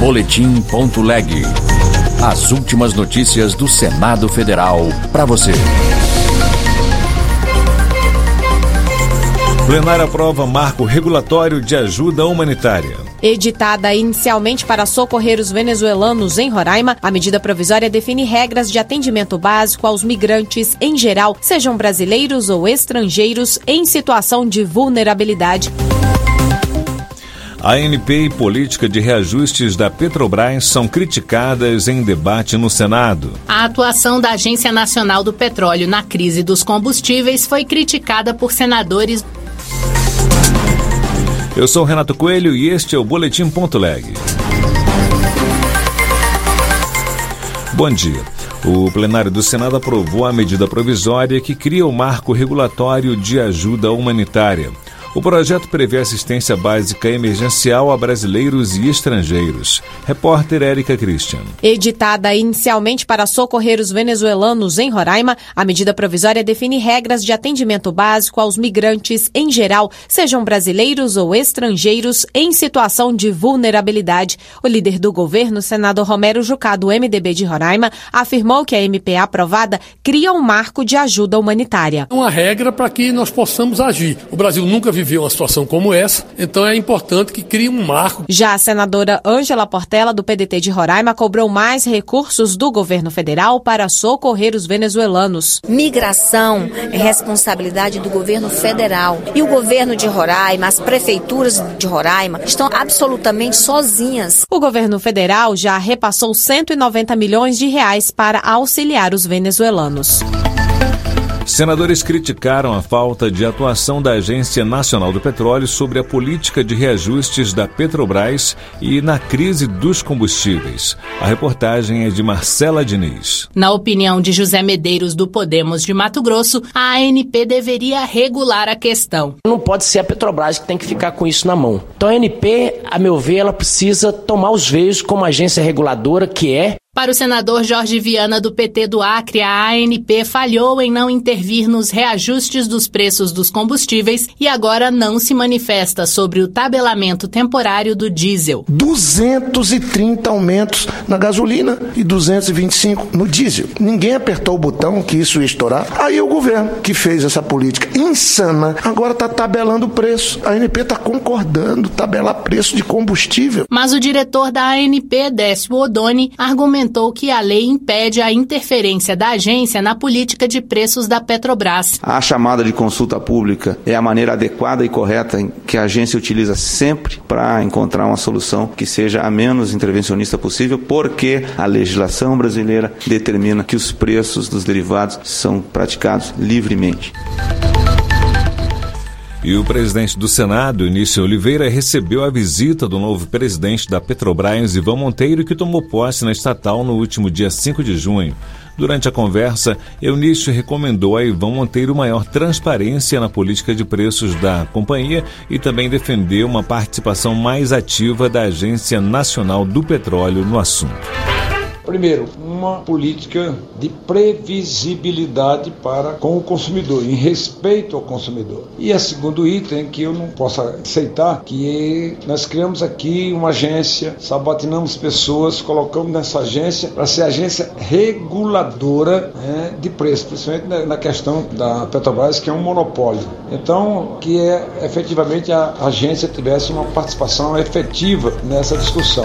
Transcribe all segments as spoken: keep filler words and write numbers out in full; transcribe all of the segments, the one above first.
Boletim.leg. As últimas notícias do Senado Federal para você. Plenário aprova marco regulatório de ajuda humanitária. Editada inicialmente para socorrer os venezuelanos em Roraima, a medida provisória define regras de atendimento básico aos migrantes em geral, sejam brasileiros ou estrangeiros, em situação de vulnerabilidade. A A N P e política de reajustes da Petrobras são criticadas em debate no Senado. A atuação da Agência Nacional do Petróleo na crise dos combustíveis foi criticada por senadores. Eu sou Renato Coelho e este é o Boletim.leg. Bom dia. O plenário do Senado aprovou a medida provisória que cria o marco regulatório de ajuda humanitária. O projeto prevê assistência básica emergencial a brasileiros e estrangeiros. Repórter Érica Christian. Editada inicialmente para socorrer os venezuelanos em Roraima, a medida provisória define regras de atendimento básico aos migrantes em geral, sejam brasileiros ou estrangeiros, em situação de vulnerabilidade. O líder do governo, senador Romero Jucá, do M D B de Roraima, afirmou que a M P aprovada cria um marco de ajuda humanitária. Uma regra para que nós possamos agir. O Brasil nunca viveu viveu uma situação como essa, então é importante que crie um marco. Já a senadora Ângela Portela, do P D T de Roraima, cobrou mais recursos do governo federal para socorrer os venezuelanos. Migração é responsabilidade do governo federal. E o governo de Roraima, as prefeituras de Roraima, estão absolutamente sozinhas. O governo federal já repassou cento e noventa milhões de reais para auxiliar os venezuelanos. Senadores criticaram a falta de atuação da Agência Nacional do Petróleo sobre a política de reajustes da Petrobras e na crise dos combustíveis. A reportagem é de Marcela Diniz. Na opinião de José Medeiros, do Podemos de Mato Grosso, a A N P deveria regular a questão. Não pode ser a Petrobras que tem que ficar com isso na mão. Então a A N P, a meu ver, ela precisa tomar os veios como agência reguladora que é. Para o senador Jorge Viana, do P T do Acre, a A N P falhou em não intervir nos reajustes dos preços dos combustíveis e agora não se manifesta sobre o tabelamento temporário do diesel. duzentos e trinta aumentos na gasolina e duzentos e vinte e cinco no diesel. Ninguém apertou o botão que isso ia estourar. Aí o governo que fez essa política insana agora está tabelando o preço. A A N P está concordando tabelar preço de combustível. Mas o diretor da A N P, Décio Odoni, argumentou que a lei impede a interferência da agência na política de preços da Petrobras. A chamada de consulta pública é a maneira adequada e correta que a agência utiliza sempre para encontrar uma solução que seja a menos intervencionista possível, porque a legislação brasileira determina que os preços dos derivados são praticados livremente. E o presidente do Senado, Eunício Oliveira, recebeu a visita do novo presidente da Petrobras, Ivan Monteiro, que tomou posse na estatal no último dia cinco de junho. Durante a conversa, Eunício recomendou a Ivan Monteiro maior transparência na política de preços da companhia e também defendeu uma participação mais ativa da Agência Nacional do Petróleo no assunto. Primeiro, uma política de previsibilidade para com o consumidor, em respeito ao consumidor. E a segundo item, que eu não posso aceitar, que nós criamos aqui uma agência, sabatinamos pessoas, colocamos nessa agência para ser agência reguladora, né, de preço, principalmente na questão da Petrobras, que é um monopólio. Então, que é efetivamente a agência tivesse uma participação efetiva nessa discussão.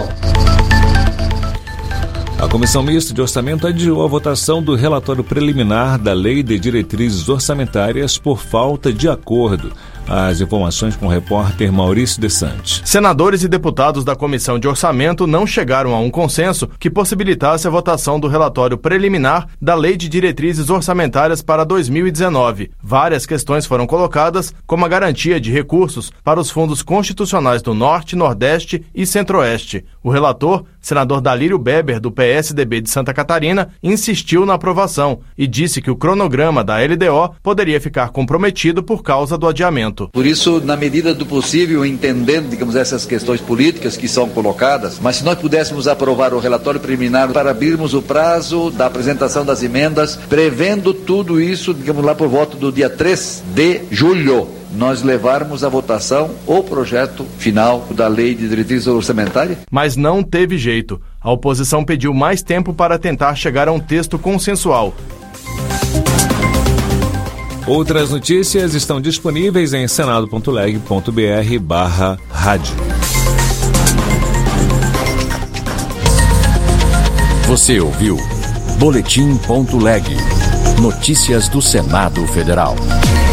A Comissão Mista de Orçamento adiou a votação do relatório preliminar da Lei de Diretrizes Orçamentárias por falta de acordo. As informações com o repórter Maurício de Santos. Senadores e deputados da Comissão de Orçamento não chegaram a um consenso que possibilitasse a votação do relatório preliminar da Lei de Diretrizes Orçamentárias para dois mil e dezenove. Várias questões foram colocadas, como a garantia de recursos para os fundos constitucionais do Norte, Nordeste e Centro-Oeste. O relator, senador Dalírio Beber, do P S D B de Santa Catarina, insistiu na aprovação e disse que o cronograma da L D O poderia ficar comprometido por causa do adiamento. Por isso, na medida do possível, entendendo, digamos, essas questões políticas que são colocadas, mas se nós pudéssemos aprovar o relatório preliminar para abrirmos o prazo da apresentação das emendas, prevendo tudo isso, digamos lá por volta do dia três de julho. nós levarmos à votação o projeto final da Lei de Diretrizes Orçamentárias. Mas não teve jeito. A oposição pediu mais tempo para tentar chegar a um texto consensual. Outras notícias estão disponíveis em senado ponto leg ponto br barra rádio. Você ouviu Boletim ponto leg. Notícias do Senado Federal.